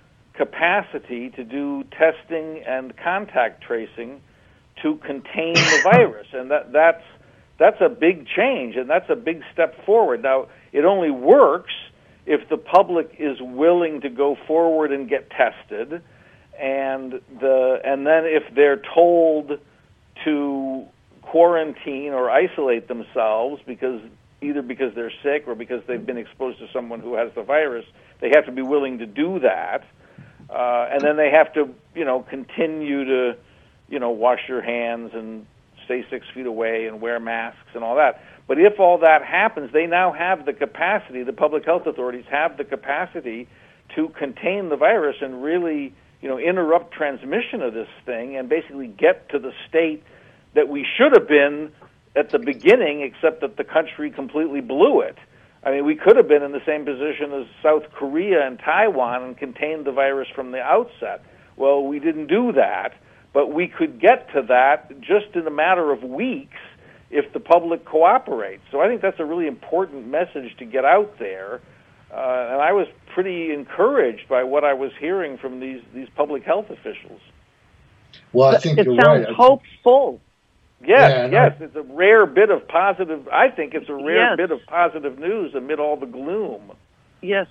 capacity to do testing and contact tracing to contain the virus, and that that's that's a big change, and that's a big step forward. Now, it only works if the public is willing to go forward and get tested, and the and then if they're told to quarantine or isolate themselves because either because they're sick or because they've been exposed to someone who has the virus, they have to be willing to do that, uh, and then they have to, you know, continue to, you know, wash your hands and stay six feet away and wear masks and all that. But if all that happens, they now have the capacity, the public health authorities have the capacity to contain the virus and really, you know, interrupt transmission of this thing and basically get to the state that we should have been at the beginning, except that the country completely blew it. I mean, we could have been in the same position as South Korea and Taiwan and contained the virus from the outset. Well, we didn't do that, but we could get to that just in a matter of weeks if the public cooperates. So I think that's a really important message to get out there. Uh, and I was pretty encouraged by what I was hearing from these, these public health officials. Well, I think it you're sounds right. hopeful. Yes, Yeah, yes, no. it's a rare bit of positive, I think it's a rare Yes. bit of positive news amid all the gloom. Yes.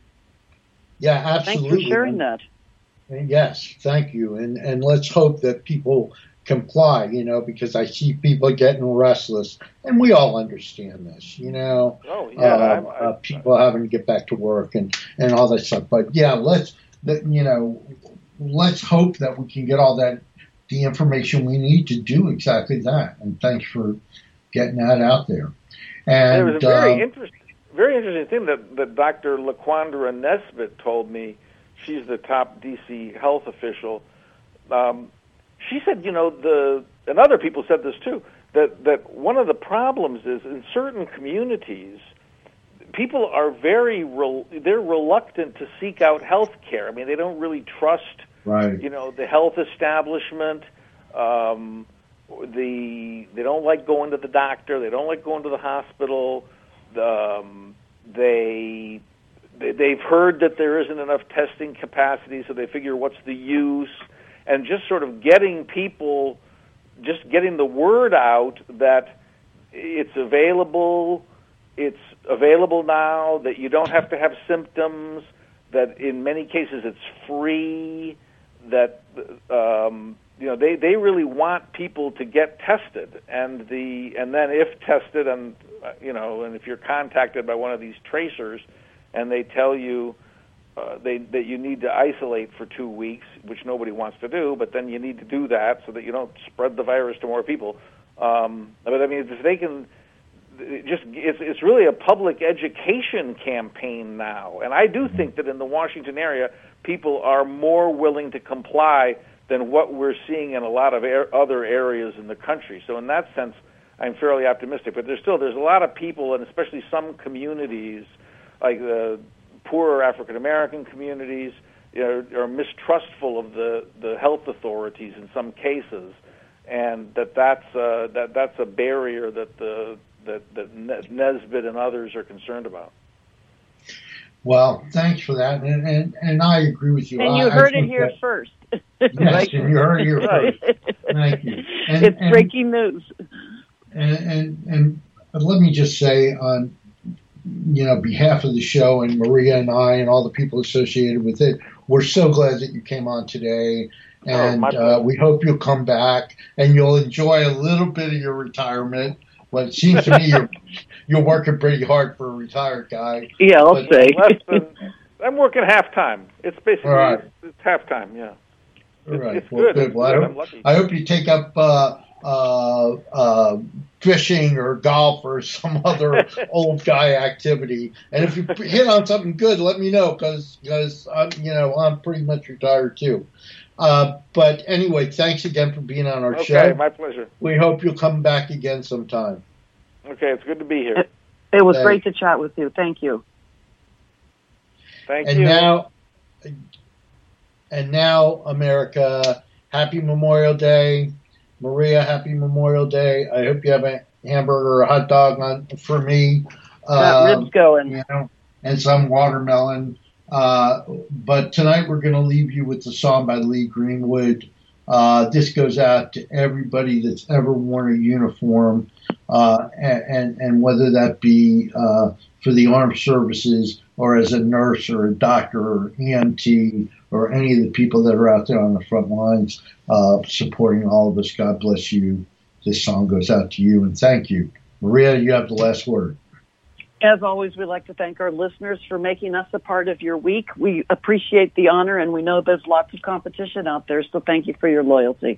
Yeah, Thanks absolutely. for sharing that. And yes, thank you. And and let's hope that people comply, you know, because I see people getting restless, and we all understand this, you know. Oh, yeah. uh, I'm- I- uh, people having to get back to work and, and all that stuff. But yeah, let's, that, you know, let's hope that we can get all that, the information we need to do exactly that. And thanks for getting that out there. And There was a very uh, interesting, very interesting thing that, that Doctor LaQuandra Nesbitt told me. She's the top D C health official. Um, she said, you know, the and other people said this too, that, that one of the problems is in certain communities, people are very, rel- they're reluctant to seek out health care. I mean, they don't really trust, right. you know, the health establishment. Um, the they don't like going to the doctor. They don't like going to the hospital. Um, they, they they've heard that there isn't enough testing capacity, so they figure, what's the use? And just sort of getting people, just getting the word out that it's available, it's available now, that you don't have to have symptoms, that in many cases it's free, that um, you know they, they really want people to get tested, and the and then if tested and uh, you know and if you're contacted by one of these tracers, and they tell you uh, they that you need to isolate for two weeks, which nobody wants to do, but then you need to do that so that you don't spread the virus to more people. Um, but I mean, if they can. It just it's it's really a public education campaign now, and I do think that in the Washington area, people are more willing to comply than what we're seeing in a lot of er- other areas in the country. So in that sense, I'm fairly optimistic. But there's still there's a lot of people, and especially some communities, like the poorer African American communities, you know, are mistrustful of the, the health authorities in some cases, and that that's uh, that that's a barrier that the that, that Nesbitt and others are concerned about. Well, thanks for that, and and, and I agree with you. And you I, heard I it here that, first. Yes, Right. and you heard it here Right. first. Thank you. And, It's and, breaking news. And, and and let me just say, on you know behalf of the show and Maria and I and all the people associated with it, we're so glad that you came on today. And oh, uh, we hope you'll come back and you'll enjoy a little bit of your retirement. Well, it seems to me you're you're working pretty hard for a retired guy. Yeah, I'll But- say. Less than, I'm working half time. It's basically All right. it's, it's half time. Yeah. All right. It's Well, good. good. It's Well, I, good. hope, I'm lucky. I hope you take up uh, uh, uh, fishing or golf or some other old guy activity. And if you hit on something good, let me know because because I'm you know I'm pretty much retired too. Uh, but anyway, thanks again for being on our Okay, show. my pleasure. We hope you'll come back again sometime. Okay, it's good to be here. It was Thanks. great to chat with you. Thank you. Thank And you. now, and now, America, happy Memorial Day. Maria, happy Memorial Day. I hope you have a hamburger or a hot dog on for me. Got Uh, ribs going. You know, and some watermelon. Uh, but tonight we're going to leave you with the song by Lee Greenwood. Uh, this goes out to everybody that's ever worn a uniform, uh, and, and whether that be uh, for the armed services or as a nurse or a doctor or E M T or any of the people that are out there on the front lines uh, supporting all of us. God bless you. This song goes out to you, and thank you. Maria, you have the last word. As always, we'd like to thank our listeners for making us a part of your week. We appreciate the honor, and we know there's lots of competition out there, so thank you for your loyalty.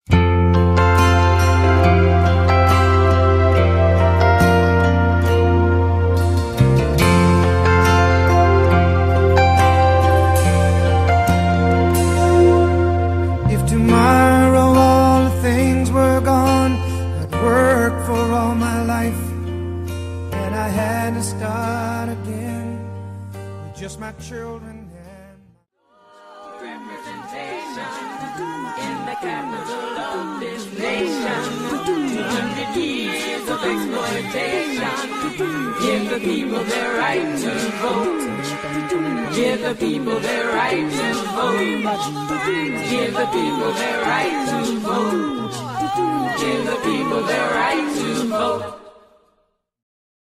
If tomorrow all the things were gone, I'd work for all my life, and I had to start again with just my children and Representation in the capital of this nation. Two hundred years of exploitation. Give the people their right to vote. Give the people their right to vote. Give the people their right to vote. Give the people their right to vote.